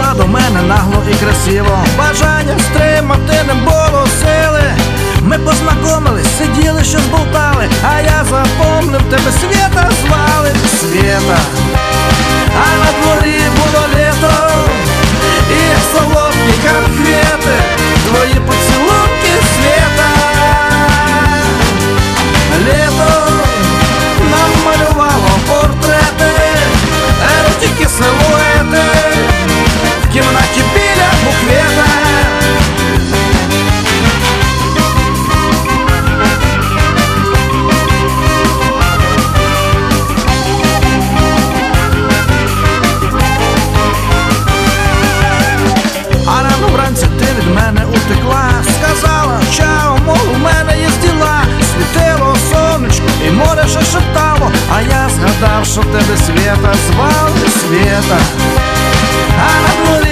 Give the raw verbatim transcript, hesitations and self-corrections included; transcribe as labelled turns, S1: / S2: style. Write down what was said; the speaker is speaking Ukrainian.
S1: підійшла до мене нагло і красиво. Бажання стримати не було сили. Ми познайомились, сиділи, що зболтали, а я запомнив тебе, Света звали. Света, а на дворі було літо, і як солодкі конфети твої поцілунки, Света. Літо намалювало портрети, еротики, силуети в кімнаті біля буквета. А рано вранці ти від мене утекла, сказала чао, мов у мене є діла. Світило сонечко і море ще шептало, а я згадав, що тебе Света звали. Света, а на дворі